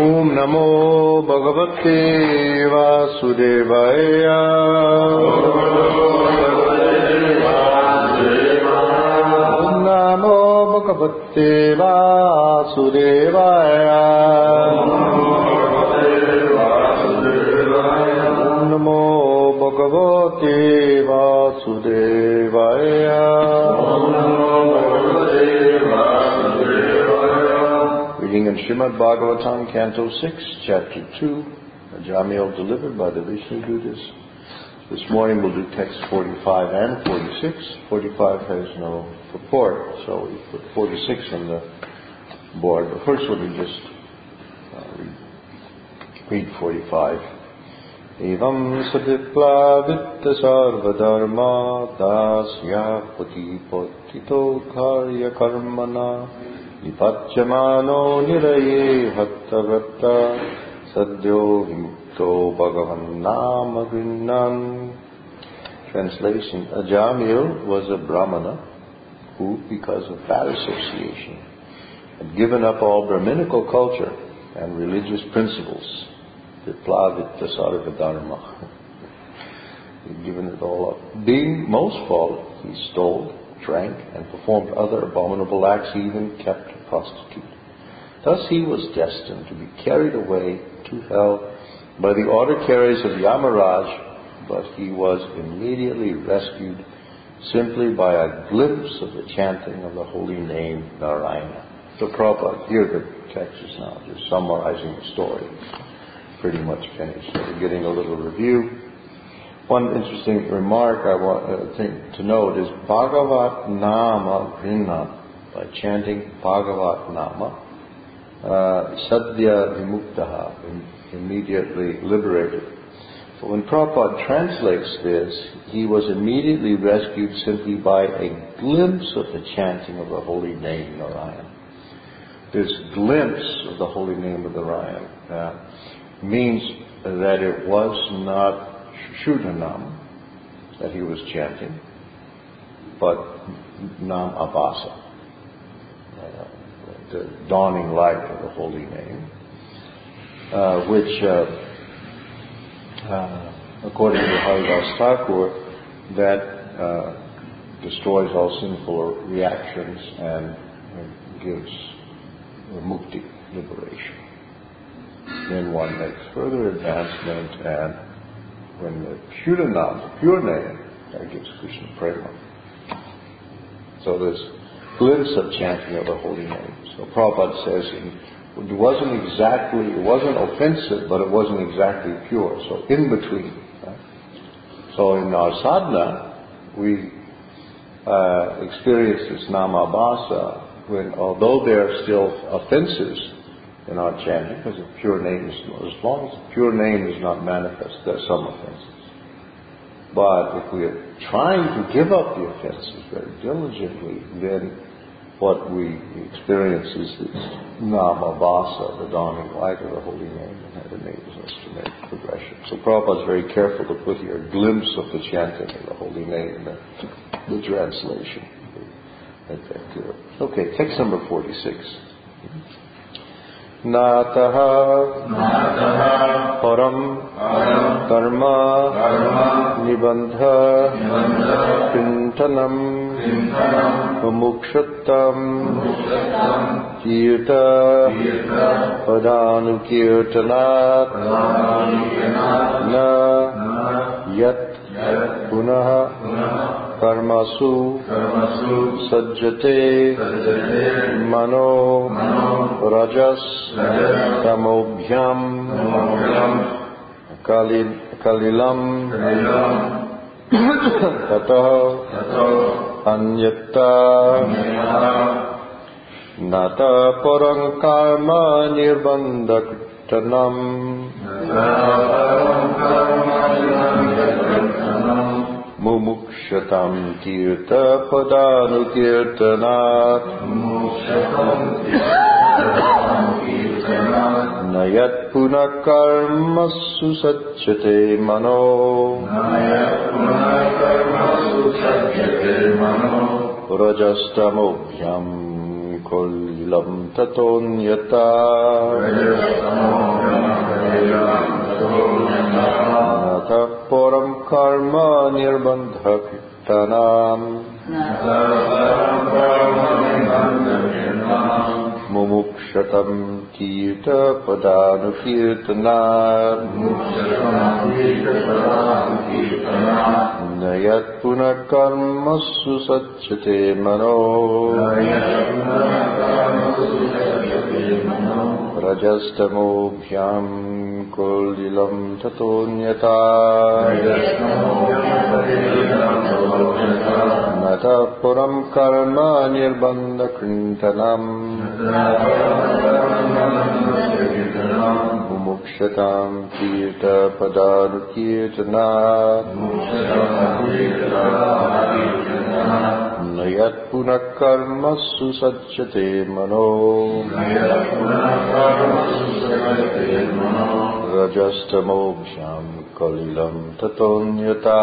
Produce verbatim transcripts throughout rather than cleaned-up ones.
Om Namo Bhagavate Vasudevaya. Om Namo Bhagavate Vasudevaya. Om Namo Bhagavate Vasudevaya. Reading in Srimad Bhagavatam, Canto six, Chapter two, Ajamil delivered by the Vishnu Dutas. This morning we'll do text forty-five and forty-six. forty-five has no purport, so we put forty-six on the board. But first let me just uh, read, read forty-five. Evam sadiplavita sarvadharma dasya pati potito karya karmana Vipachyamano niraye bhaktavratta sadyo vimukto bhagavan nama grinnan. Translation: Ajamil was a Brahmana who, because of bad association, had given up all Brahminical culture and religious principles. Viplavita sarvadharma. He'd given it all up. Being most foul, he stole, drank, and performed other abominable acts. He even kept a prostitute. Thus he was destined to be carried away to hell by the autocarriers of Yamaraj, but he was immediately rescued simply by a glimpse of the chanting of the holy name Narayana. So Prabhupada, here the text is now just summarizing the story. Pretty much finished. So we're getting a little review. One interesting remark I want uh, think to note is Bhagavat Nama Grinna. By chanting Bhagavat Nama, uh, Sadhya Vimuktaha, immediately liberated. But when Prabhupada translates this, he was immediately rescued simply by a glimpse of the chanting of the holy name Narayan. This glimpse of the holy name of Narayan uh, means that it was not Shuddhanam that he was chanting, but Nam Abhasa, uh, the dawning light of the holy name, uh, which, uh, uh, according to Haridas Thakur, that uh, destroys all sinful reactions and uh, gives mukti, liberation. Then one makes further advancement, and when the Shuddhanam, the pure name, that gives Krishna prema. So this glimpse of chanting of the holy name. So Prabhupada says it wasn't exactly, it wasn't offensive, but it wasn't exactly pure. So in between. Right? So in our sadhana, we uh, experience this namabhasa when, although there are still offenses in our chanting, because the pure name is, as long as the pure name is not manifest, there are some offenses. But if we are trying to give up the offenses very diligently, then what we experience is this namabhasa, the dawning light of the holy name, and that enables us to make progression. So Prabhupada is very careful to put here a glimpse of the chanting of the holy name in the, the translation. Make that clear. Okay, text number forty-six. Nataha param karma nibandha kintanam mumukshatam kirta padhanukirtanat na yat punaha karmasu sajjate mano rajas tamobhyam kalilam tataha anyatta nata parang karma nirbandhatanam mumukshatam kirta padanukirtanat nayat punakarmasu sajjate mano rajastamobhyam kolilam tatonyata nata param karma nirbandha kirtanam mumukshatam kirta padanukirtanam nayat punakarmasu satchate mano rajastamobhyam kolilam tatonyata nata param karma nirbandha kirtanam mumukshatam kirta padanukirtanam nayat punakarmasu satchate mano rajastamobhyam kalilam tatonyata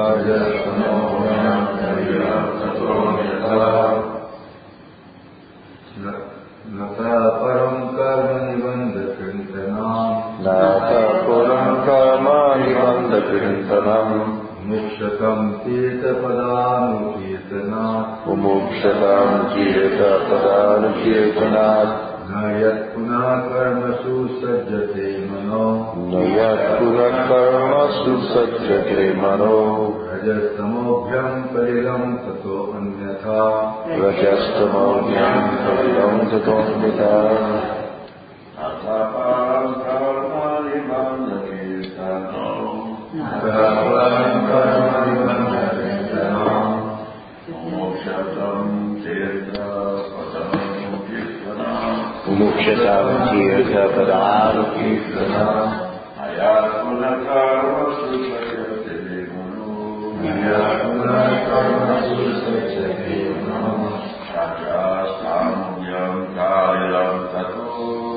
nata param karma nibandha kirtanam nata param karma nibandha kirtanam mukshatam tirtha padanukirtanat mumukshatam tirtha padanukirtanat nayat punakarmasu sajjate mano nayat punakarmasu sajjate mano rajastamobhyam kalilam tato anyatha rajastamobhyam kalilam tato anyatha nata param karma nibandha kirtanam nata param karma nibandha kirtanam mumukshatam tirtha padanukirtanam mumukshatam tirtha padanukirtanam nayat punakarmasu sajjate mano nayat punakarmasu sajjate mano rajastamobhyam kalilam tato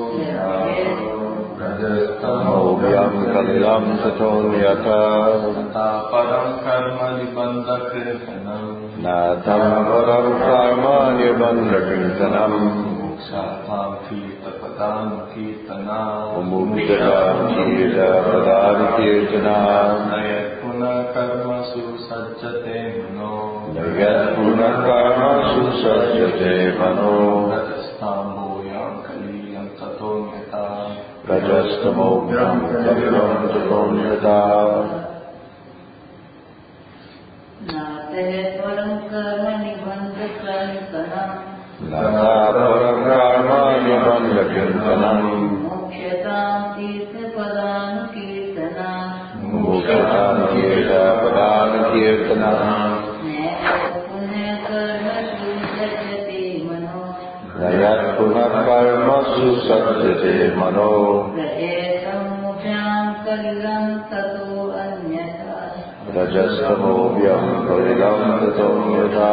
rajastamobhyam kalilam tato nyata nata param karma nibandha kirtanam nata param karma nibandha kirtanam mumukshatam tirtha padanukirtanam mumukshatam tirtha padanukirtanam nayat punakarmasu sajjate mano nayat punakarmasu sajjate mano rajastamobhyam kalilam tato nyata rajastamobhyam kalilam tato nyata nate param karma nibandha kirtanam nata param karma nibandha kirtanam mokshatam tirtha padanukirtanam mumukshatam tirtha padanukirtanam nayat punakarmasu sajjate mano rajastamobhyam kalilam tato anyatha rajastamobhyam kalilam tato nyata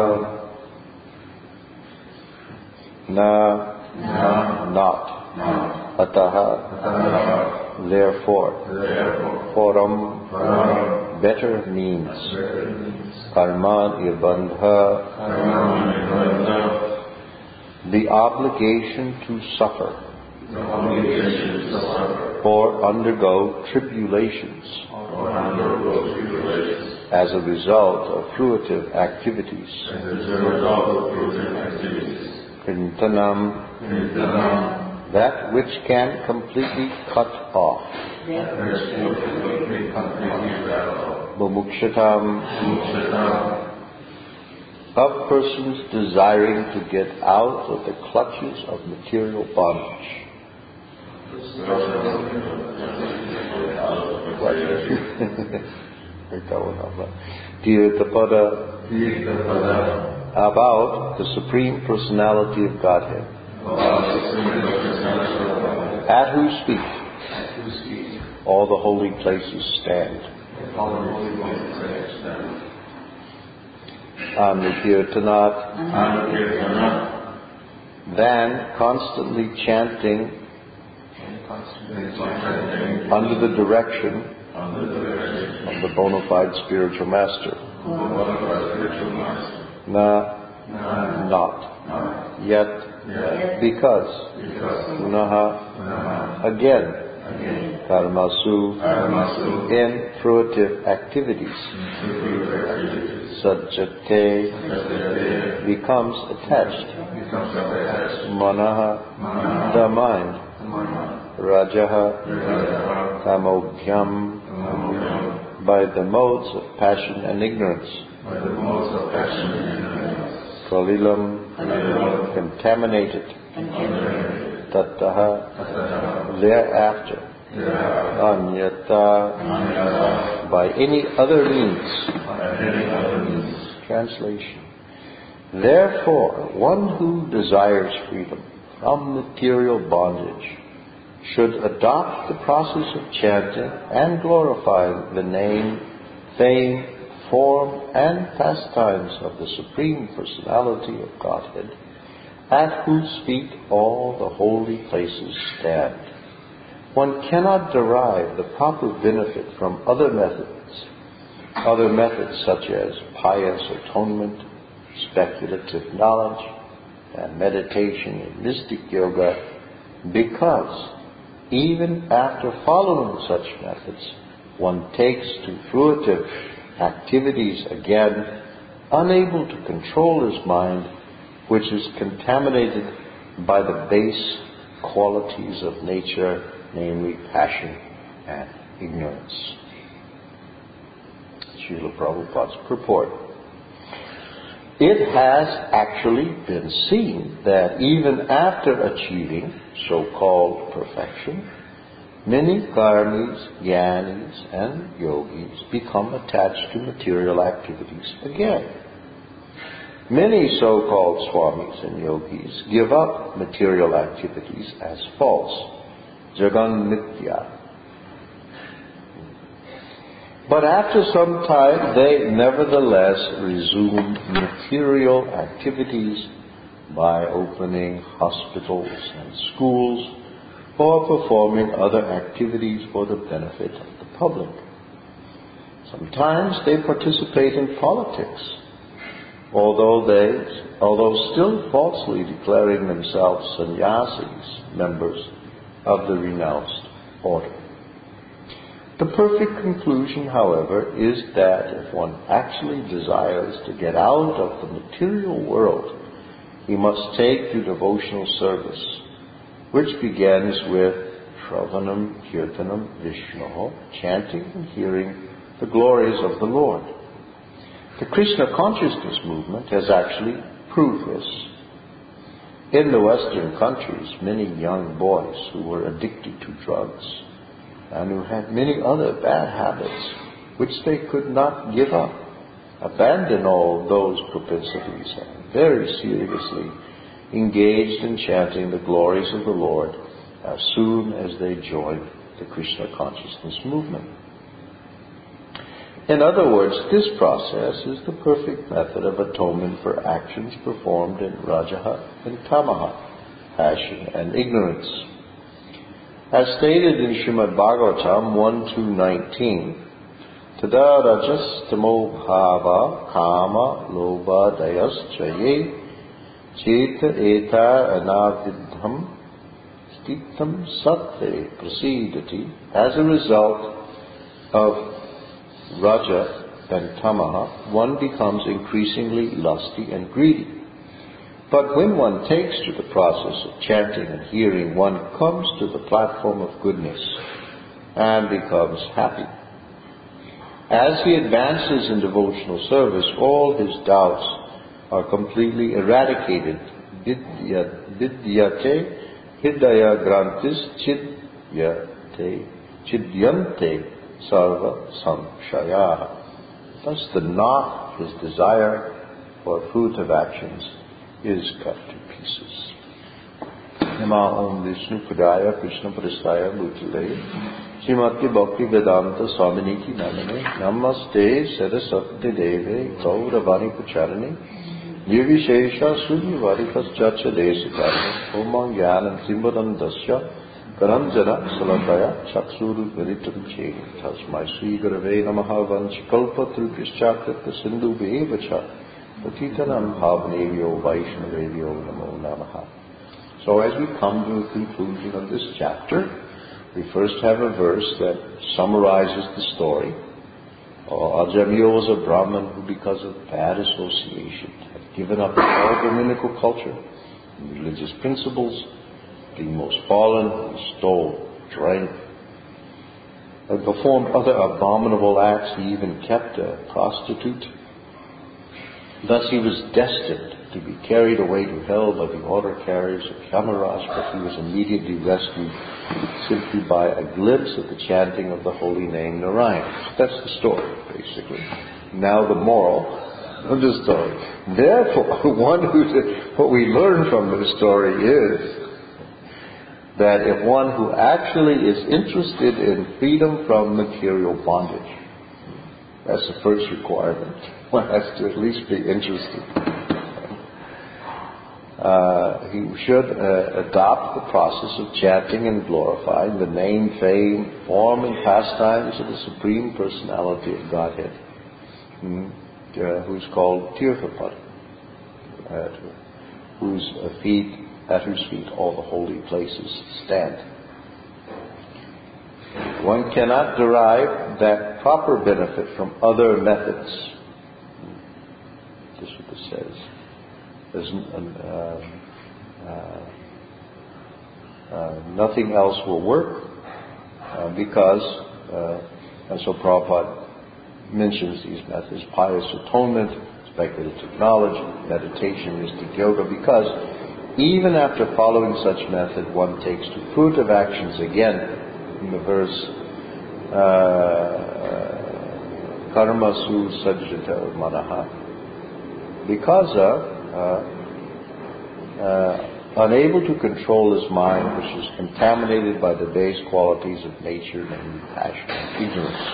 na not ataha therefore param better means karma nirbandha the obligation to suffer or undergo tribulations as a result of fruitive activities. Kirtanam, that which can completely cut off. Mumukshatam, of persons desiring to get out of the clutches of material bondage. Tirthapada, about the Supreme Personality of Godhead, at whose feet all the holy places stand. Anukirtanat, then constantly chanting under the direction of the bona fide spiritual master. Na, not, yet Yet. Because. Because. Punaha. Punaha. Again. Again. Karmasu. Karmasu. In fruitive activities. Fruitive activities. Sajjate. Sajjate. Becomes attached. Becomes attached. Manaha. Manaha. The mind. Manaha. Rajaha. Rajaha. Tamobhyam. Tamobhyam. By the modes of passion and ignorance. By the modes of passion and ignorance. Kalilam. Kalilam. Contaminated. Contaminated. Tattaha. Tattaha. Thereafter. Thereafter. Anyata. Anyata. By any other means. By any other means. Translation. Therefore, one who desires freedom from material bondage should adopt the process of chanting and glorifying the name, fame, form, and pastimes of the Supreme Personality of Godhead, at whose feet all the holy places stand. One cannot derive the proper benefit from other methods, other methods such as pious atonement, speculative knowledge, and meditation and mystic yoga, because even after following such methods, one takes to fruitive activities again, unable to control his mind, which is contaminated by the base qualities of nature, namely passion and ignorance. Srila Prabhupada's purport. It has actually been seen that even after achieving so-called perfection, many karmis, jnanis, and yogis become attached to material activities again. Many so-called swamis and yogis give up material activities as false, jagan mitya. But after some time, they nevertheless resume material activities by opening hospitals and schools or performing other activities for the benefit of the public. Sometimes they participate in politics, although they, although still falsely declaring themselves sannyasis, members of the renounced order. The perfect conclusion, however, is that if one actually desires to get out of the material world, he must take to devotional service, which begins with Shravanam, Kirtanam, Vishnu, chanting and hearing the glories of the Lord. The Krishna consciousness movement has actually proved this. In the Western countries, many young boys who were addicted to drugs and who had many other bad habits which they could not give up, abandoned all those propensities and very seriously engaged in chanting the glories of the Lord as soon as they joined the Krishna consciousness movement. In other words, this process is the perfect method of atonement for actions performed in Rajaha and Tamaha, passion and ignorance. As stated in Srimad Bhagavatam one two nineteen, Tada rajas tamo bhava kama loba dayas chaye cheta eta anavidham stitam sattve prasidati. As a result of Raja and Tamaha, one becomes increasingly lusty and greedy. But when one takes to the process of chanting and hearing, one comes to the platform of goodness and becomes happy. As he advances in devotional service, all his doubts are completely eradicated. Vidyate hidaya grantis chidyate chidyante sarva samshaya. Thus the knot, his desire for fruitive actions, is cut to pieces. Nama Om Vishnu Padaya Krishna Prasthaya Bhutale Srimati Bhakti Vedanta Swaminiti Namane Namaste Saraswati Deve Gauravani Pacharane Nirvishesha Sunyavarikas Chacha Desakarane Omang Jnanam Simbadandasya Karanjana Salataya Chaksuru Veritam Chedi Tasmai Sri Gurave Namaha Vanchikalpa Trupishchakrita Sindhu Bevacha Patitanam Bhavnevyo Vaishnavevyo Namo Namaha. So as we come to the conclusion of this chapter, we first have a verse that summarizes the story. Oh, Ajamil was a Brahmin who, because of bad association, had given up all Brahminical culture and religious principles, being most fallen, he stole, drank, and performed other abominable acts. He even kept a prostitute. Thus he was destined to be carried away to hell by the order carriers of Yamaraj, but he was immediately rescued simply by a glimpse of the chanting of the holy name Narayan. That's the story, basically. Now the moral of the story. Therefore, one who did, what we learn from this story is that if one who actually is interested in freedom from material bondage, that's the first requirement. One has to at least be interested. Uh, he should uh, adopt the process of chanting and glorifying the name, fame, form, and pastimes of the Supreme Personality of Godhead, hmm, uh, who's called Tirthapad, uh, whose uh, feet, at whose feet all the holy places stand. One cannot derive that proper benefit from other methods. This is what this says. There's uh, uh, uh, nothing else will work uh, because, uh, and so Prabhupada mentions these methods: pious atonement, speculative knowledge, meditation, mystic yoga, because even after following such method, one takes to fruitive actions again. In the verse, karma su sajjata manaha, because of Uh, uh, unable to control his mind, which is contaminated by the base qualities of nature and passion and ignorance.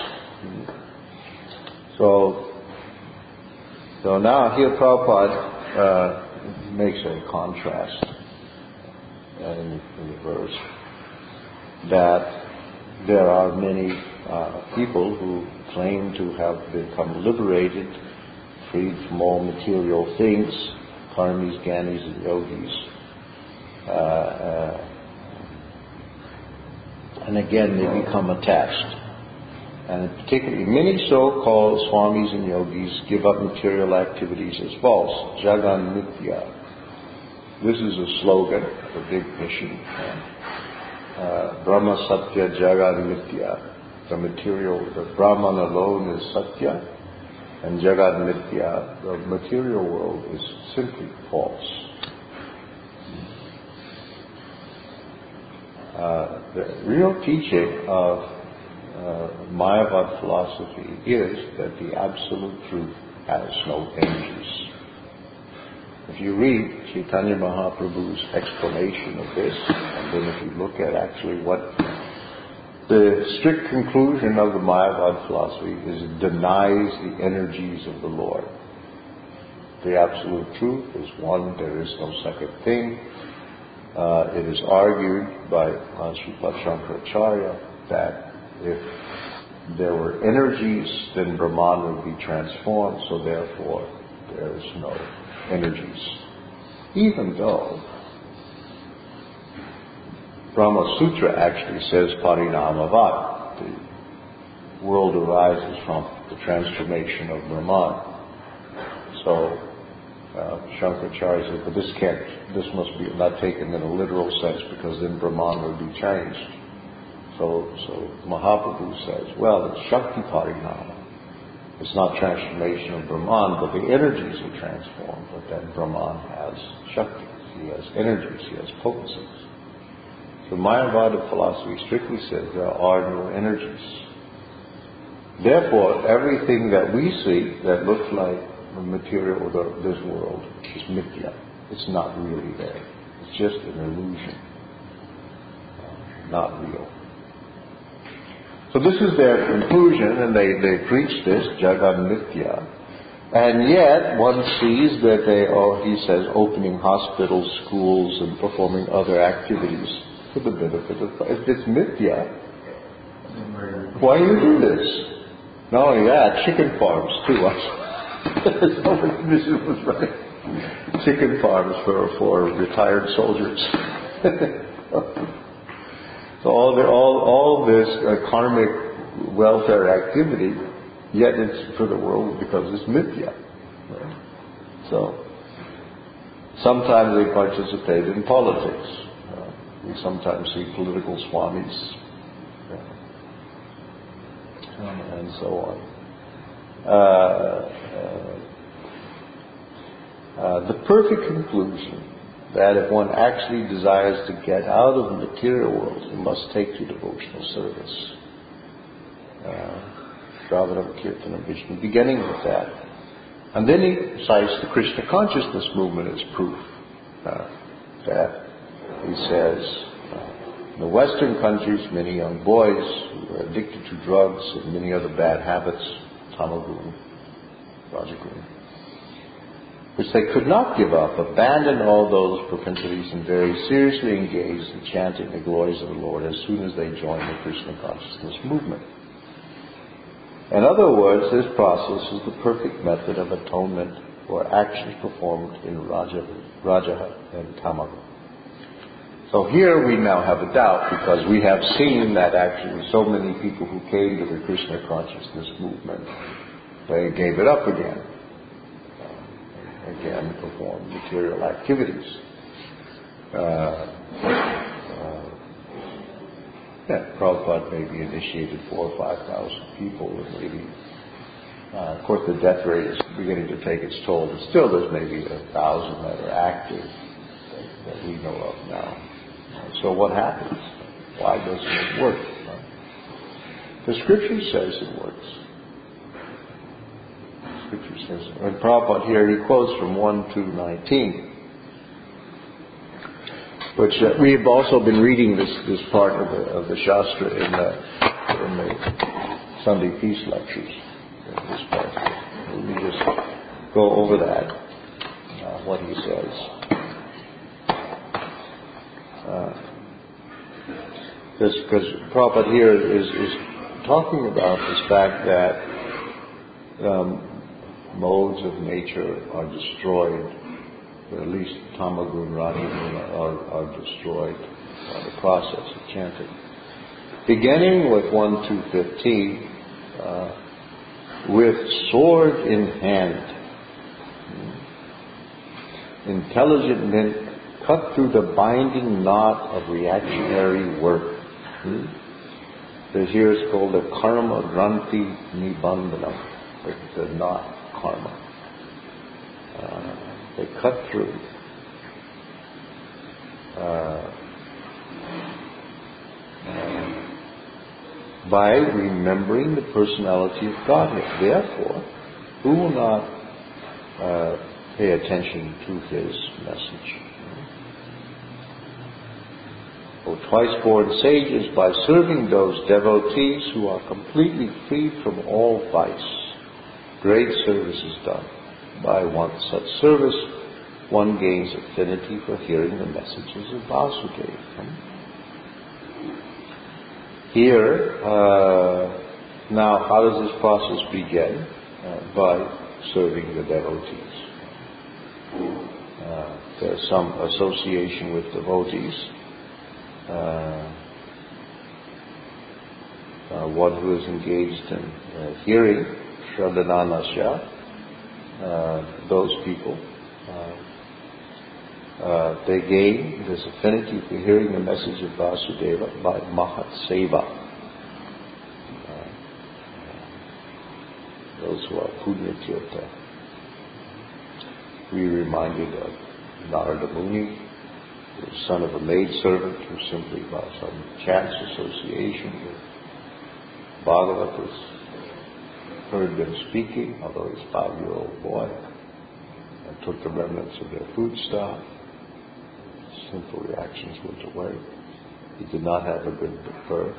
So, so now here Prabhupada uh, makes a contrast uh, in, in the verse that there are many uh, people who claim to have become liberated, freed from all material things, karmis, gyanis, and yogis. Uh, uh, and again, they become attached. And particularly, many so-called swamis and yogis give up material activities as false. Jagan Nitya. This is a slogan, a big mission. Uh, Brahma Satya Jagan Nitya. The material, the Brahman alone is Satya. And Jagat Nitya, the material world, is simply false. Uh, the real teaching of uh, Mayavad philosophy is that the absolute truth has no energies. If you read Chaitanya Mahaprabhu's explanation of this, and then if you look at actually what the strict conclusion of the Mayavad philosophy is, it denies the energies of the Lord. The absolute truth is one, there is no second thing. Uh, it is argued by uh, Srila Shankaracharya that if there were energies, then Brahman would be transformed, so therefore there is no energies. Even though Brahma Sutra actually says Parinamavad. The world arises from the transformation of Brahman. So uh, Shankaracharya says, but this can't, this must be not taken in a literal sense, because then Brahman would be changed. So, so Mahaprabhu says, well, it's Shakti Parinama. It's not transformation of Brahman, but the energies are transformed. But then Brahman has Shakti. He has energies. He has potencies. The Mayavada philosophy strictly says there are no energies. Therefore, everything that we see that looks like the material of this world is mithya. It's not really there. It's just an illusion, not real. So this is their conclusion, and they, they preach this, Jagat Mithya. And yet, one sees that they are, he says, opening hospitals, schools, and performing other activities for the benefit of, if it's mithya, why do you do this? Not only that, chicken farms too. Somebody, this was right. Chicken farms for, for retired soldiers. So all, the, all, all this uh, karmic welfare activity, yet it's for the world because it's mithya. Right? So sometimes they participate in politics. Uh, we sometimes see political swamis uh, and so on. Uh, uh, uh, the perfect conclusion that if one actually desires to get out of the material world, he must take to devotional service. Shravanam, Kirtanam, Vishnu, beginning with that. And then he cites the Krishna consciousness movement as proof. Uh, that he says, uh, in the Western countries, many young boys who are addicted to drugs and many other bad habits, tamagun, rajagun, which they could not give up, abandoned all those propensities and very seriously engaged in chanting the glories of the Lord as soon as they joined the Krishna consciousness movement. In other words, this process is the perfect method of atonement for actions performed in Raja, Raja and Tamaga. So here we now have a doubt because we have seen that actually so many people who came to the Krishna consciousness movement, they gave it up again. Again, perform material activities. Uh, uh, yeah, Prabhupada maybe initiated four or five thousand people, and maybe, uh, of course, the death rate is beginning to take its toll, but still there's maybe a thousand that are active that, that we know of now. So what happens? Why doesn't it work? The scripture says it works. Scripture says, and Prabhupada here, he quotes from one two nineteen, which uh, we have also been reading this, this part of the, of the Shastra in the, in the Sunday Peace lectures. This part. Let me just go over that, uh, what he says. Uh, this, because Prabhupada here is, is talking about this fact that um, modes of nature are destroyed, or at least tamagun, rajagun are, are destroyed by the process of chanting. Beginning with one two fifteen, uh, with sword in hand, intelligent men cut through the binding knot of reactionary work. Hmm? This here is called the karma granthi nibandhanam, the knot. Karma. Uh, they cut through. Uh, uh, by remembering the personality of Godhead. Therefore, who will not uh, pay attention to his message? O twice born sages, by serving those devotees who are completely freed from all vice, great service is done. By one such service, one gains affinity for hearing the messages of Vasudeva. Here, uh, now, how does this process begin? Uh, by serving the devotees. Uh, there's some association with devotees. Uh, uh, one who is engaged in uh, hearing Shraddhananasya, uh, those people, uh, uh, they gain this affinity for hearing the message of Vasudeva by Mahat Seva. Uh, those who are Punya Tirtha. We are reminded of Narada Muni, the son of a maidservant who simply by some chance association with Bhagavatas heard them speaking, although he's a five-year-old boy, and took the remnants of their food stock. Simple reactions went away. He did not have a good birth.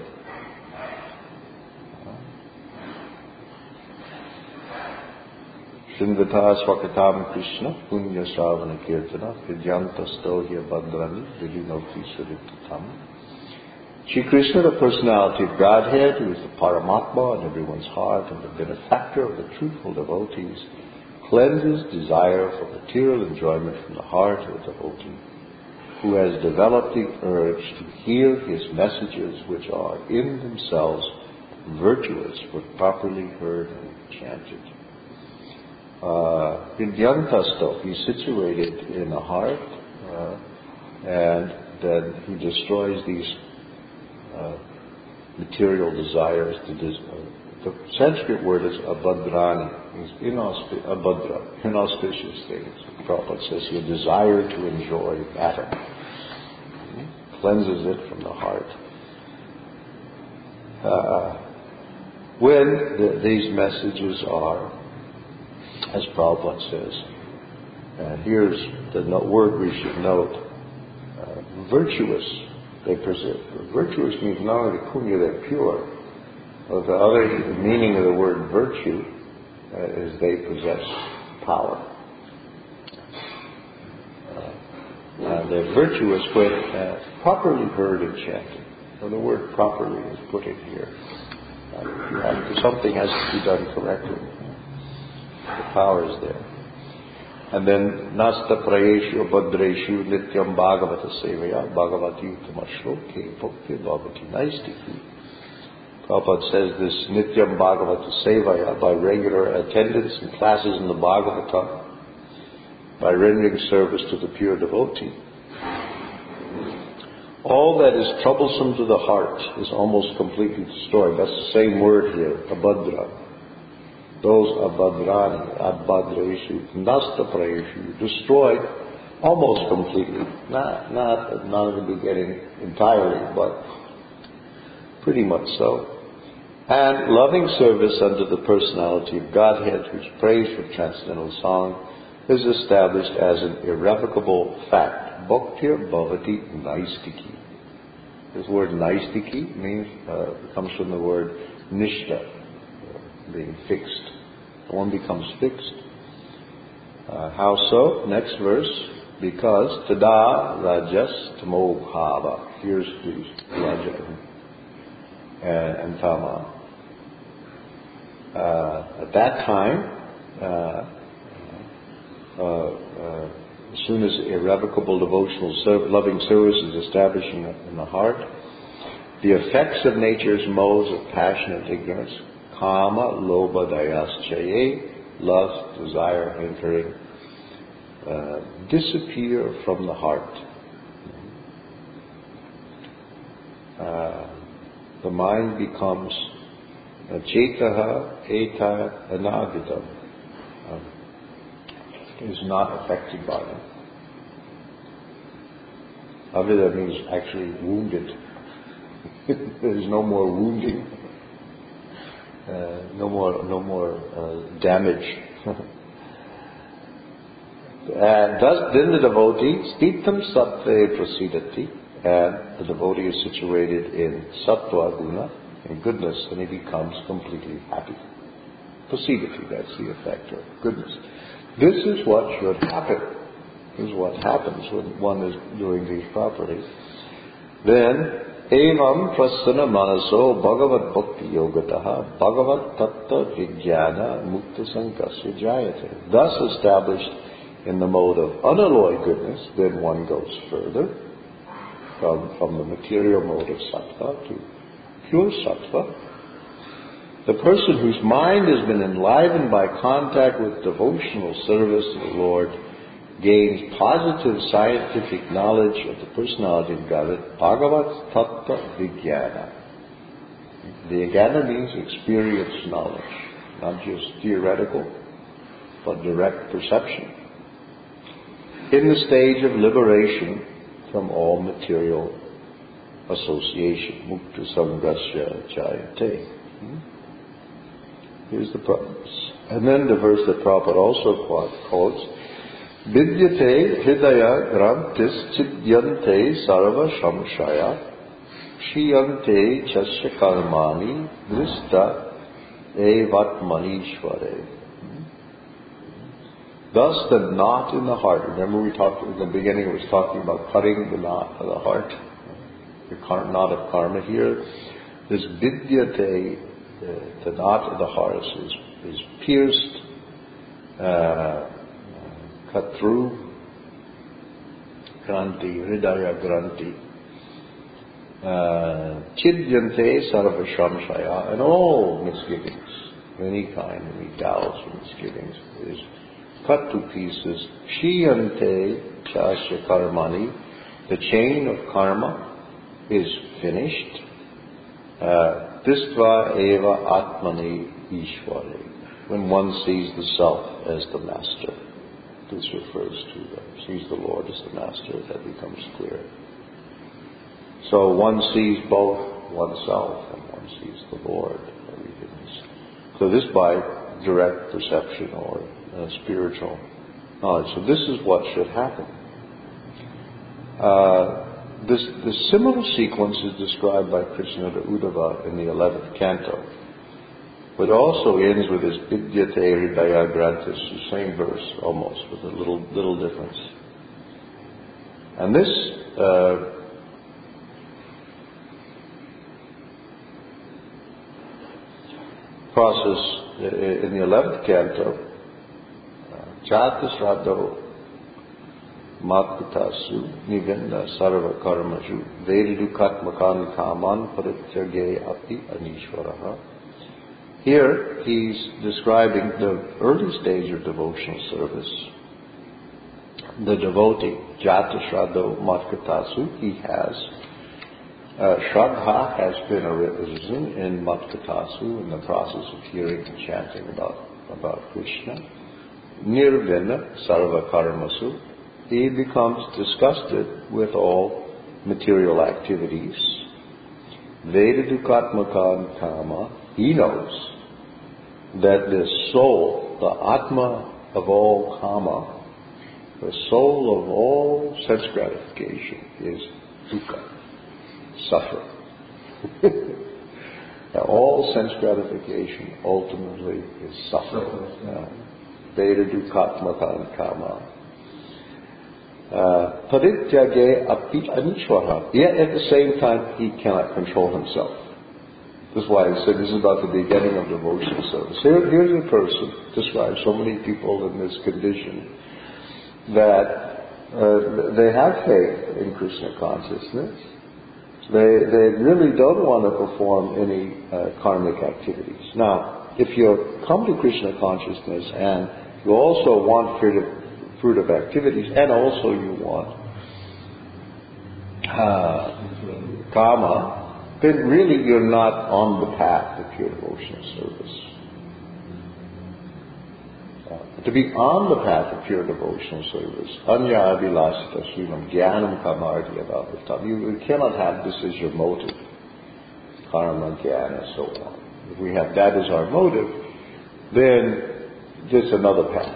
Shindvata Swakatam Krishna Punya Savana Kirtana Vidyanta Stohya Badrani Vidinoti Surittatam. Shri Krishna, the personality of Godhead, who is the Paramatma in everyone's heart and the benefactor of the truthful devotees, cleanses desire for material enjoyment from the heart of the devotee. who has developed the urge to hear his messages, which are in themselves virtuous, but properly heard and chanted. Uh, Vidyantasto, he's situated in the heart, uh, and then he destroys these uh, material desires. To dis- uh, the Sanskrit word is abhadrani, means inauspi- abhadra, inauspicious things. Prabhupada says your desire to enjoy matter. Hmm? Cleanses it from the heart. Uh, when the, these messages are, as Prabhupada says, and here's the no- word we should note, uh, virtuous, they present. Virtuous means not only punya, they're pure, but the other meaning of the word virtue uh, is they possess power. Uh, uh, they're virtuous when uh, properly heard and chanted. So the word properly is put in here. Uh, you have to, something has to be done correctly. The power is there. And then, Nasta prayeshu abhadreshu nityam bhagavata sevaya bhagavati utamashloke bhakti bhavati naistiki. Prabhupada says this nityam bhagavata sevaya, by regular attendance in classes in the Bhagavatam, by rendering service to the pure devotee. All that is troublesome to the heart is almost completely destroyed. That's the same word here, abhadra. Those abhadrani, abhadreshu, nasta prayeshu, destroyed almost completely. Not, not, not in the beginning entirely, but pretty much so. And loving service unto the personality of Godhead, whose praise for transcendental song is established as an irrevocable fact. Bhaktir bhavati naistiki. This word naistiki means, uh, comes from the word nishta, being fixed. One becomes fixed. Uh, how so? Next verse. Because tada rajas tamo bhava. Here's the raja and, and tama. Uh, at that time, uh, uh, uh, as soon as irrevocable devotional serv- loving service is established in the, in the heart, the effects of nature's modes of passion and ignorance, kama, lobha, dayaschaye, lust, desire, hankering, uh, disappear from the heart. Uh, the mind becomes chetaha eta anagita, uh, is not affected by them. Avida means actually wounded. There's no more wounding. Uh, no more, no more uh, damage. And thus, then the devotee, stitam sattve prasidati, and the devotee is situated in sattva guna, in goodness, and he becomes completely happy. Prasidati, that's the effect of goodness. This is what should happen. This is what happens when one is doing these properties. Then, evam prasana manaso bhagavat bhakti yogataha bhagavat tatta vijnana mukta sankasya jayate. Thus established in the mode of unalloyed goodness, then one goes further from, from the material mode of sattva to pure sattva. The person whose mind has been enlivened by contact with devotional service to the Lord gains positive scientific knowledge of the personality of God, Bhagavat Tattva Vijnana. Vijnana means experienced knowledge, not just theoretical, but direct perception. In the stage of liberation from all material association, Mukta Sangasya Jayate. Here's the purpose. And then the verse that Prabhupada also quotes, Vidyate hridaya grantis chidyante sarva shamshaya shiyante chasya karmani drista evatmanishvare. Thus the knot in the heart. Remember we talked in the beginning, it was talking about cutting the knot of the heart, the knot of karma here. This vidyate, the, the knot of the heart is, is pierced, uh, cut through Granti, Hridaya Granti, uh, Chidyante Sarva Shamshaya, and all misgivings, any kind, any doubts or misgivings, is cut to pieces. Shiyante Chasya Karmani, the chain of karma is finished. Tistva eva atmani ishvare, when one sees the self as the master. This refers to the, sees the Lord as the master, that becomes clear. So one sees both oneself and one sees the Lord. So this by direct perception or uh, spiritual knowledge. So this is what should happen. Uh, this, this similar sequence is described by Krishna to Uddhava in the eleventh canto. But also ends with his Vidyate Hridaya Grantis, the same verse almost, with a little little difference. And this uh, process in the eleventh canto, Jata Srado Matpitasu Nivinda Sarva Karmaju Vedidu Katmakan Kaman Parityage Api Anishvaraha. Here he's describing the early stage of devotional service. The devotee, Jata Srado Matkatasu, he has uh, Shraddha has been arisen in Matkatasu, in the process of hearing and chanting about, about Krishna. Nirvina Sarva Karmasu, he becomes disgusted with all material activities. Vedadukatmakan Kama, he knows that the soul, the Atma of all Kama, the soul of all sense gratification is dukkha, suffering. All sense gratification ultimately is suffering. Vedadukatmakan Kama. Parityage api anishvara. Yet at the same time he cannot control himself. This is why I said this is about the beginning of devotional service. Here, here's a person, describes so many people in this condition, that uh, they have faith in Krishna consciousness. They, they really don't want to perform any uh, karmic activities. Now, if you come to Krishna consciousness and you also want fruit of, fruit of activities, and also you want uh, karma, then really you're not on the path of pure devotional service. Uh, to be on the path of pure devotional service, anya abhilasita srinam jnanam kamarti abhavitam, you, you cannot have this as your motive, karma, jnana, so on. If we have that as our motive, then there's another path.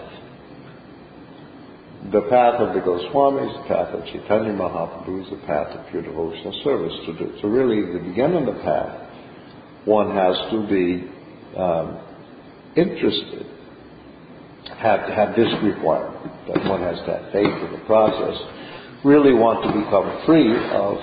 The path of the Goswamis, the path of Chaitanya Mahaprabhu is the path of pure devotional service. To, do, to really to begin on the path, one has to be um, interested, have to have this requirement, that one has to have faith in the process, really want to become free of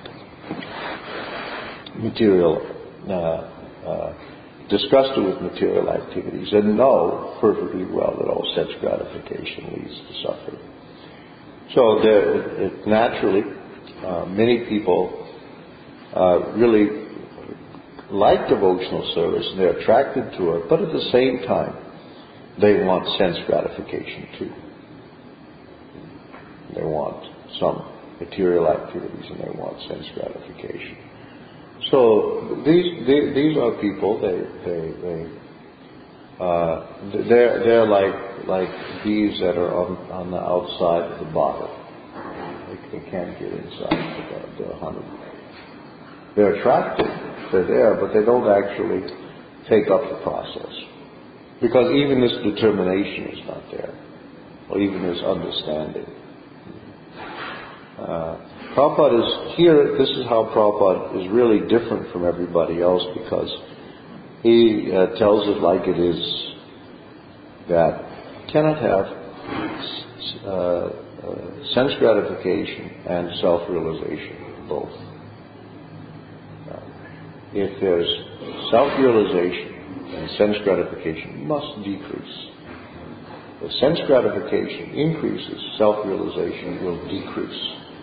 material, uh, uh, disgusted with material activities, and know perfectly well that all sense gratification leads to suffering. So there, it, naturally, uh, many people uh, really like devotional service and they're attracted to it, but at the same time, they want sense gratification too. They want some material activities and they want sense gratification. So these these, these are people. They they they uh, they're they're like like bees that are on on the outside of the bottle. They, they can't get inside the, the honey. They're attracted. They're there, but they don't actually take up the process because even this determination is not there, or even this understanding. Uh, Prabhupada is here, this is how Prabhupada is really different from everybody else, because he uh, tells it like it is, that you cannot have uh, uh, sense gratification and self-realization, both. Uh, if there's self-realization, and sense gratification must decrease. If sense gratification increases, self-realization will decrease.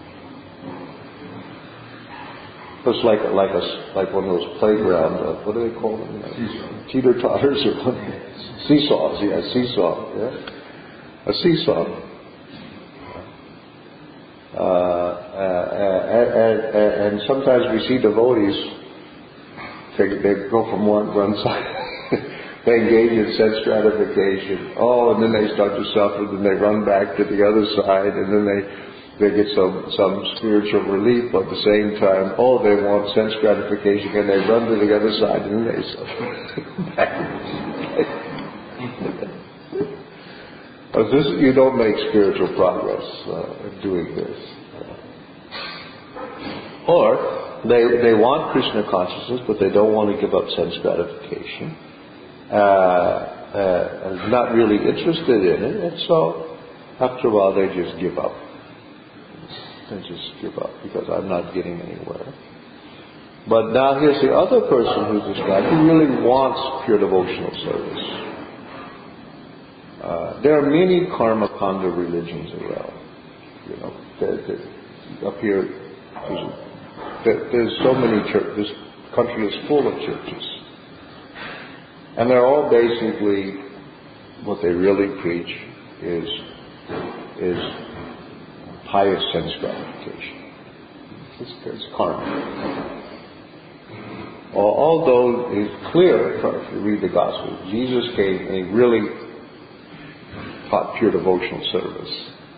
It's like like a like one of those playground. Uh, what do they call them? Uh, teeter totters or what? Seesaws. Yeah, seesaw. Yeah, a seesaw. Uh, uh, and, and, and sometimes we see devotees. They, they go from one one side. They engage in sense gratification. Oh, and then they start to suffer. Then they run back to the other side, and then they. They get some, some spiritual relief, but at the same time, oh, they want sense gratification, and they run to the other side, and they suffer. this, you don't make spiritual progress uh, doing this. Or, they, they want Krishna consciousness, but they don't want to give up sense gratification. Uh, uh, not really interested in it, and so, after a while, they just give up. And just give up because I'm not getting anywhere. But now here's the other person who's described who really wants pure devotional service. Uh, there are many karma kanda religions around. You know, there, there, up here, there's, there, there's so many churches. This country is full of churches, and they're all basically what they really preach is is. highest sense gratification. It's, it's karma. Although it's clear, if you read the Gospel, Jesus came and he really taught pure devotional service.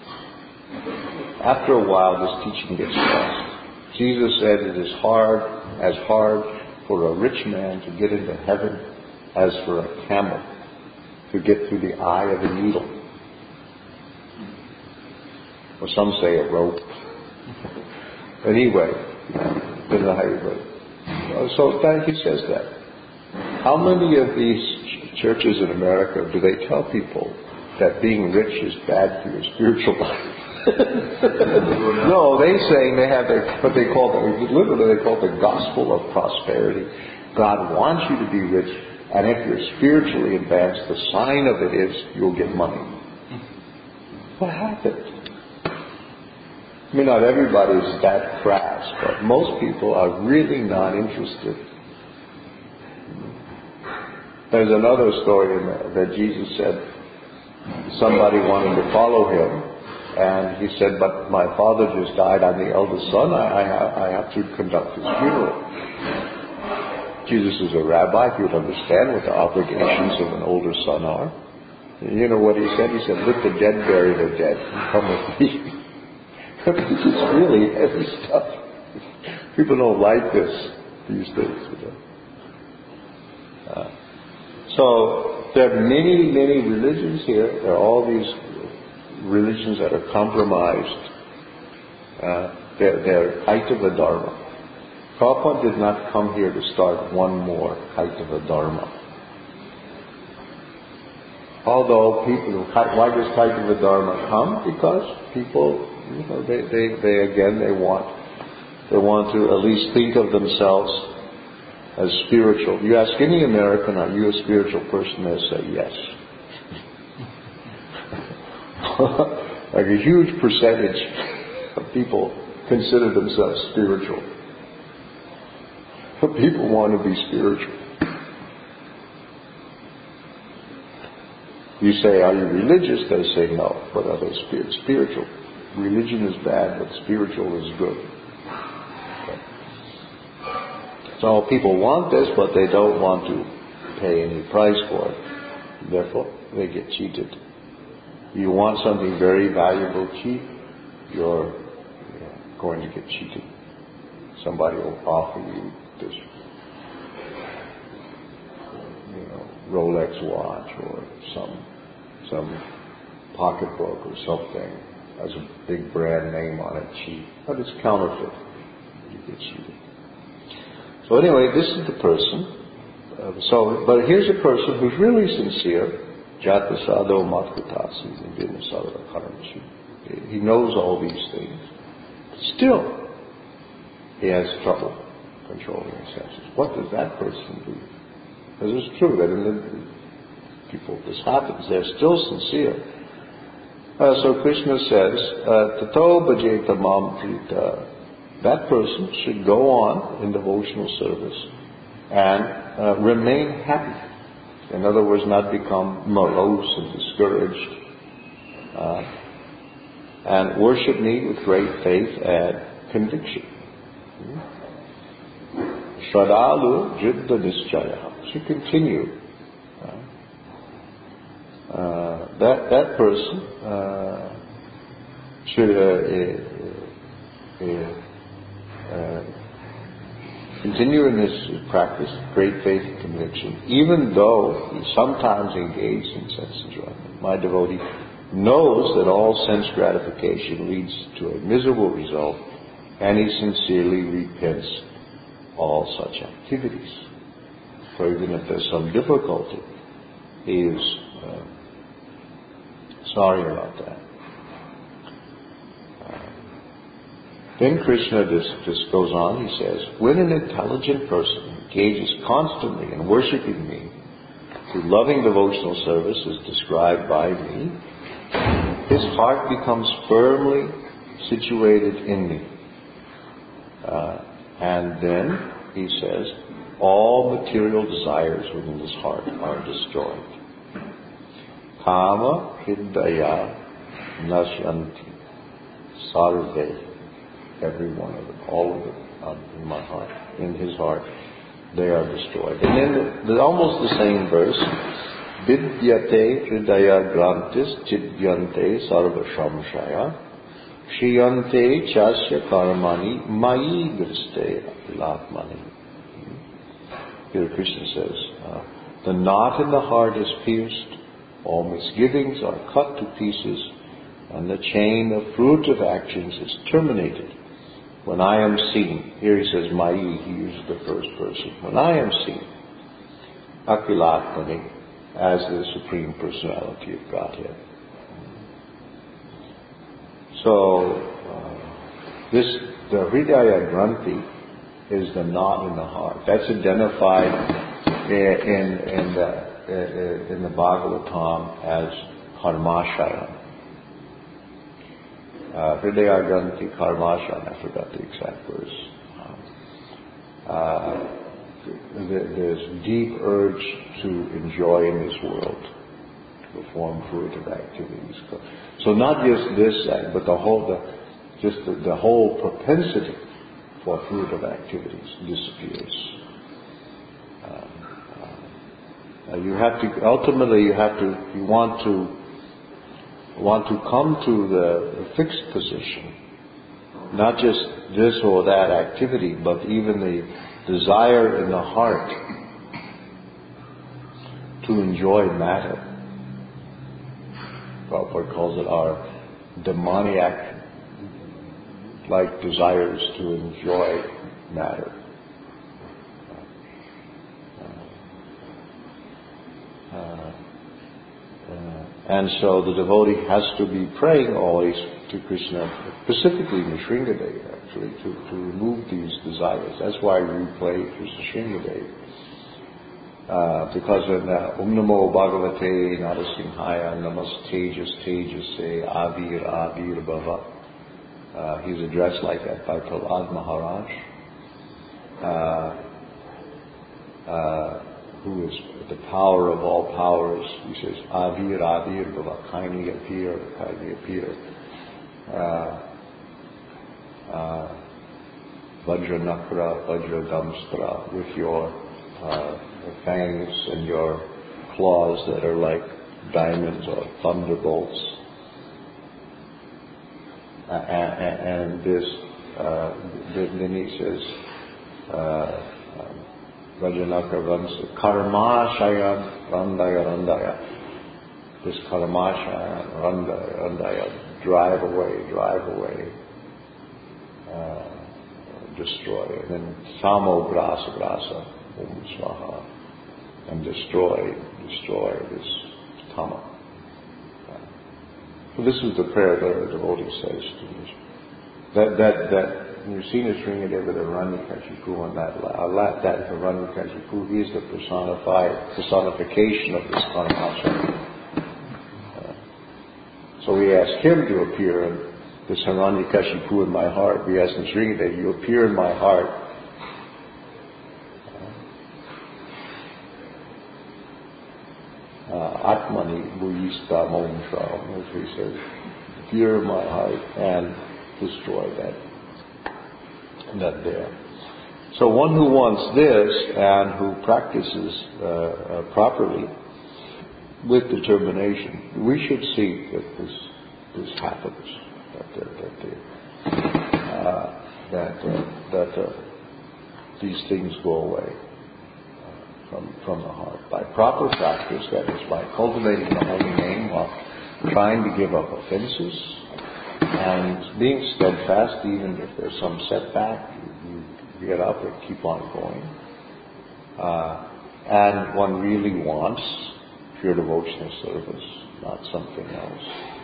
After a while, this teaching gets lost. Jesus said it is hard, as hard for a rich man to get into heaven as for a camel to get through the eye of a needle. Or some say a rope. Anyway, in the highway. So thank he says that. How many of these ch- churches in America do they tell people that being rich is bad for your spiritual life? No, they saying they have their, what they call the, literally they call it the gospel of prosperity. God wants you to be rich, and if you're spiritually advanced, the sign of it is you'll get money. What happened? I mean, not everybody's that crass, but most people are really not interested. There's another story in there that Jesus said somebody wanted to follow him, and he said, but my father just died, I'm the eldest son, I, I, have, I have to conduct his funeral. Jesus is a rabbi, he would understand what the obligations of an older son are. You know what he said? He said, let the dead bury their dead and come with me. This is really heavy stuff. People don't like this these days. You know? uh, so there are many, many religions here. There are all these religions that are compromised. Uh, they're, they're Kaitava Dharma. Prabhupada did not come here to start one more Kaitava Dharma. Although people, why does Kaitava Dharma come? Because people, you know, they, they, they again, they want, they want to at least think of themselves as spiritual. You ask any American, are you a spiritual person? They'll say yes. Like a huge percentage of people consider themselves spiritual. But people want to be spiritual. You say, are you religious? They say no. But are they spirit? Spiritual? Religion is bad, but spiritual is good. Okay. So people want this, but they don't want to pay any price for it. Therefore, they get cheated. You want something very valuable, cheap, you're, you're going to get cheated. Somebody will offer you this, you know, Rolex watch or some some pocketbook or something has a big brand name on it, cheap, but it's counterfeit. You get cheated. So anyway, this is the person. Uh, so, but here's a person who's really sincere. Jata Sadho Matkatasi Vina Sadha Karamchi. He knows all these things. Still, he has trouble controlling his senses. What does that person do? Because it's true that in the, people this happens. They're still sincere. Uh, so Krishna says, Tato bhajeta mam prita. That person should go on in devotional service and uh, remain happy. In other words, not become morose and discouraged. Uh, and worship me with great faith and conviction. Shraddhalu jitta nischaya. Should continue. Uh, that that person uh, should uh, uh, uh, continue in this practice, great faith and conviction, even though he sometimes engaged in sense enjoyment. My devotee knows that all sense gratification leads to a miserable result, and he sincerely repents all such activities. So even if there's some difficulty, he is uh, sorry about that. Uh, then Krishna just, just goes on, he says, when an intelligent person engages constantly in worshipping me through loving devotional service as described by me, his heart becomes firmly situated in me. Uh, and then, he says, all material desires within his heart are destroyed. Kama hidaya nashyanti sarve. Every one of them, all of them, in my heart, in his heart, they are destroyed. And then the, the, almost the same verse, vidyate hridaya grantis chidyante sarva shamshaya shiyante chasya karmani mayi griste latmani. Here Krishna says, uh, the knot in the heart is pierced, all misgivings are cut to pieces, and the chain of fruit of actions is terminated. When I am seen, here he says, Mayi, he uses the first person. When I am seen, Akilatmani, as the Supreme Personality of Godhead. So, uh, this, the Hridaya Granthi is the knot in the heart. That's identified in, in, the, in the Bhagavatam as Karmashaya. Uh, Hridaya Granthi Karmashaya, I forgot the exact verse. Uh, there's deep urge to enjoy in this world, to perform fruitive activities. So not just this act, but the whole, the, just the, the whole propensity for fruitive activities disappears. Uh, uh, you have to ultimately you have to you want to want to come to the fixed position, not just this or that activity, but even the desire in the heart to enjoy matter. Prabhupada calls it our demoniac like desires to enjoy matter. Uh, uh, and so the devotee has to be praying always to Krishna, specifically Nrsingadev actually, to, to remove these desires. That's why we play Krishna Nrsingadev. Uh, because in uh, Om Namo Bhagavate Narasimhaya Namas Tejas Tejase Avir Avir Bhava. Uh, he's addressed like that by Prahlad Maharaj, uh, uh, who is the power of all powers. He says, Avir, Avir, Bhava, kindly appear, kindly appear. Uh, uh, Vajra Nakra, Vajra Damstra, with your uh, fangs and your claws that are like diamonds or thunderbolts. Uh, and, and this, uh, then he says, Vajanaka Vamsa, Karmashaya Randaya Randaya. This Karmashaya Randaya Randaya, drive away, drive away, uh, destroy. And then Samo Grasa Grasa, Om Swaha, and destroy, destroy this Tama. So this is the prayer that our devotee says to us. That, that, that you've seen a Sringade with a Hiranyakashipu on that, that, that Hiranyakashipu, he is the personified, personification of this Karmacharya. Uh, so we ask him to appear in this Hiranyakashipu in my heart. We ask the Sringade, you appear in my heart. Atmani Bhuyista Momshram, as he says, appear in my heart and destroy that, that there. So one who wants this and who practices uh, uh, properly with determination, we should see that this this happens, that that that, uh, that, uh, that uh, these things go away uh, from from the heart by proper practice. That is, by cultivating the holy name while trying to give up offenses and being steadfast, even if there's some setback. You, you get up and keep on going. Uh, and one really wants pure devotional service, not something else.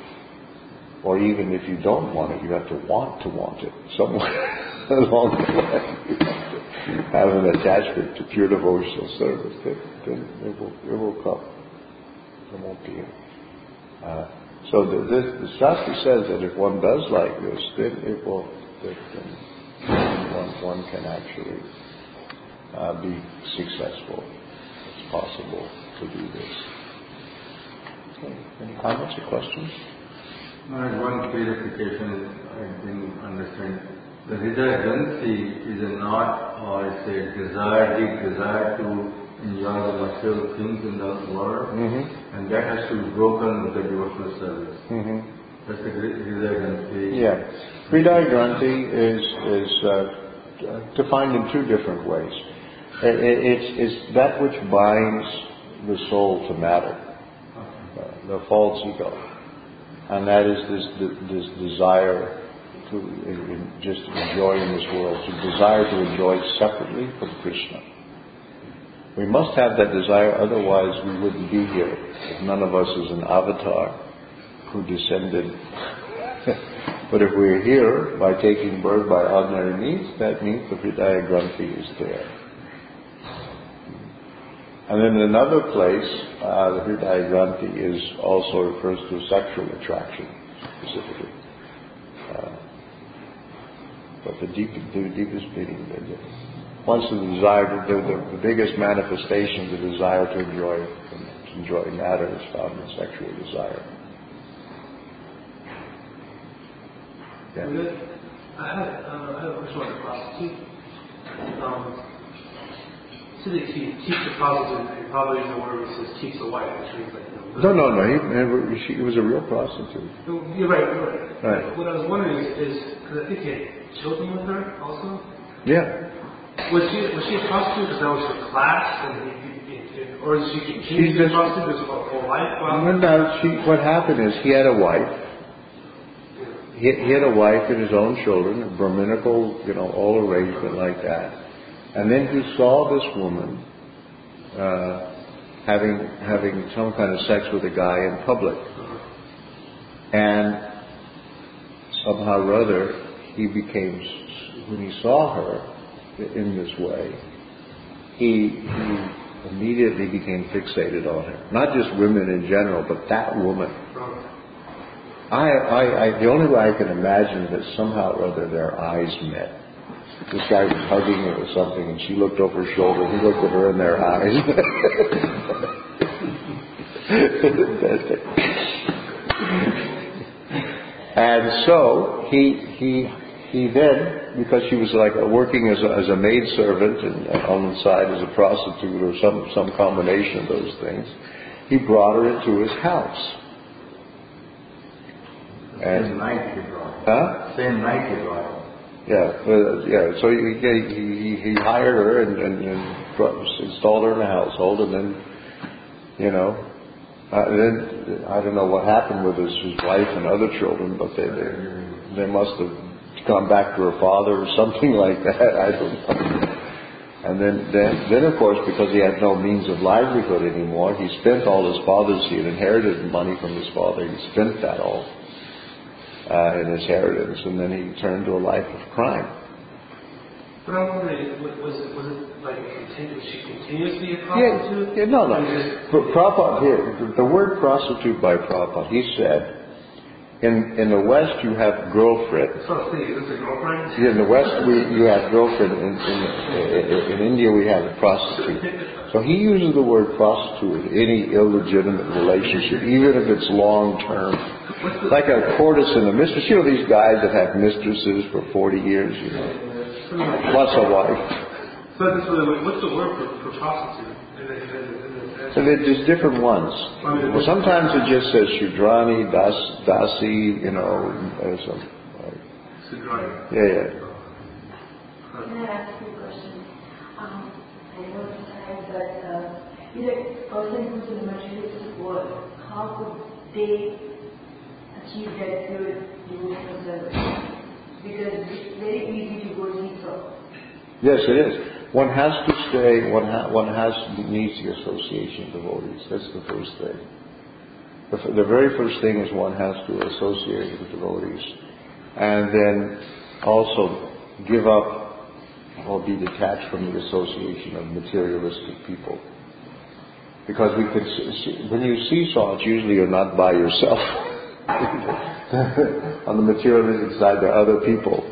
Or even if you don't want it, you have to want to want it somewhere along the way. You have to have an attachment to pure devotional service. Then, then it will it will come. It won't be it. Uh, so the, this, the Shastra says that if one does like this, then it will. That, then one, one can actually uh, be successful. It's possible to do this. Okay. Any comments or questions? No, one clarification I didn't understand. The Hridaya Granthi is a not, or it's a desire, deep desire to enjoy the material things in the world, Mm-hmm. and that has to be broken with the devotional service. Mm-hmm. That's the Hridaya Granthi. Yeah. Hridaya Granthi is, is uh, defined in two different ways. It, it, it's, it's that which binds the soul to matter, uh, the false ego. And that is this, this desire to just enjoy in this world, to desire to enjoy separately from Krishna. We must have that desire, otherwise we wouldn't be here. If none of us is an avatar who descended. But if we're here by taking birth by ordinary means, that means the Hridaya Granthi is there. And then in another place, uh, the Hridaya Granthi is also refers to sexual attraction, specifically. Uh, but the, deep, the deepest meaning, the, the, once the desire, the, the, the biggest manifestation, the desire to enjoy, to enjoy matter is found in sexual desire. Yeah. I have, uh, I have a question about the prostitute. Um, So they teach, teach the prostitute, and probably know where it says teach the wife, which means like, you know, No, no, no. He, she was a real prostitute. You're right, you're right. Right. What I was wondering is, because I think he had children with her also. Yeah. Was she was she a prostitute because that was her class, and he, he, he, or did she continue She's to be a just- prostitute her whole life? No, no, she, what happened is he had a wife. He, he had a wife and his own children, a Brahminical, you know, all arrangement like that. And then he saw this woman uh, having having some kind of sex with a guy in public, and somehow or other he became. When he saw her in this way, he, he immediately became fixated on her. Not just women in general, but that woman. I, I, I the only way I can imagine is that somehow or other their eyes met. This guy was hugging her or something, and she looked over her shoulder. He looked at her in their eyes. And so he he he then, because she was like working as a, as a maid servant and on the side as a prostitute or some some combination of those things, he brought her into his house. Same night he brought. Huh? Same night he brought. Yeah, uh, yeah. So he, he he hired her and, and, and brought, installed her in the household, and then, you know, uh, then I don't know what happened with his, his wife and other children, but they, they they must have gone back to her father or something like that. I don't know. And then, then then of course, because he had no means of livelihood anymore, he spent all his father's. He had inherited money from his father. He spent that all. Uh, in his inheritance, and then he turned to a life of crime. But I'm wondering, was was it, was it like a continu- was she continuously a Yeah, prostitute? yeah, no, no. Or just- Pr- Prabhupada, here, the- the word prostitute by Prabhupada, he said, in in the West you have girlfriend. So I was thinking, is this a girlfriend? Yeah, in the West we you have girlfriend. In in, in India we have a prostitute. So he uses the word prostitute with any illegitimate relationship, even if it's long term. Like a courtesan, a mistress. You know these guys that have mistresses for forty years, you know, plus a wife. So that's really, what's the word for, for prostitute? In the, in the, in the, So there's different ones. Well, sometimes it just says Shudrani, Das, Dasi, you know, or some. Sudrani. Yeah, yeah. Can I ask you a question? Um, I know sometimes that uh, you know, a person who's in the materialistic world, how could they achieve that pure devotional service? Because it's very easy to go seesaw. Yes, it is. One has to stay. One ha- one has needs the association of devotees. That's the first thing. The, f- the very first thing is one has to associate with devotees, and then also give up or be detached from the association of materialistic people. Because we can see, when you seesaw, it's usually you're not by yourself. On the materialistic side, there are other people.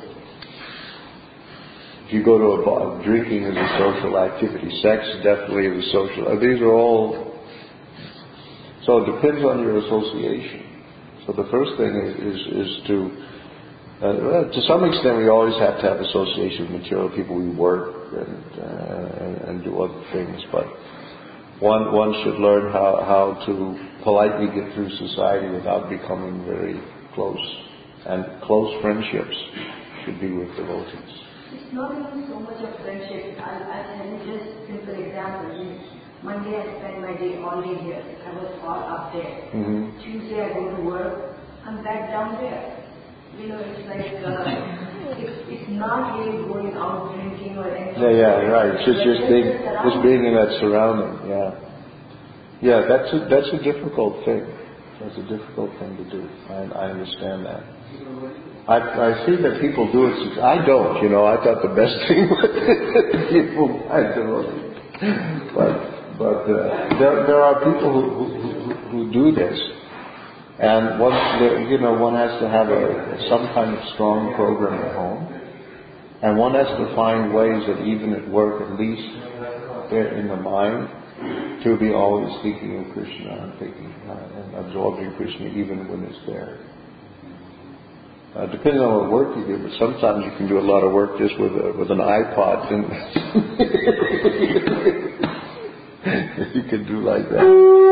If you go to a bar, drinking is a social activity. Sex definitely is a social. Uh, these are all. So it depends on your association. So the first thing is is, is to, uh, to some extent, we always have to have association with material people. We work and uh, and, and do other things, but one one should learn how how to politely get through society without becoming very close. And close friendships should be with devotees. It's not even so much of friendship. I'll, I'll tell you just a simple example. Monday I spend my day all day here. I was all up there. Mm-hmm. Tuesday I go to work. I'm back down there. You know, it's like uh, it's, it's not really going out drinking or anything. Yeah, yeah, right. It's just, just being just being in that surrounding. Yeah, yeah. That's a that's a difficult thing. That's a difficult thing to do. I, I understand that. I, I see that people do it. I don't, you know. I thought the best thing was people I do it. But but uh, there there are people who, who who do this, and one you know one has to have a some kind of strong program at home, and one has to find ways that even at work, at least they're in the mind, to be always thinking of Krishna and thinking uh, and absorbing Krishna even when it's there. Uh, depending on what work you do, but sometimes you can do a lot of work just with a, with an iPod, and you can do like that.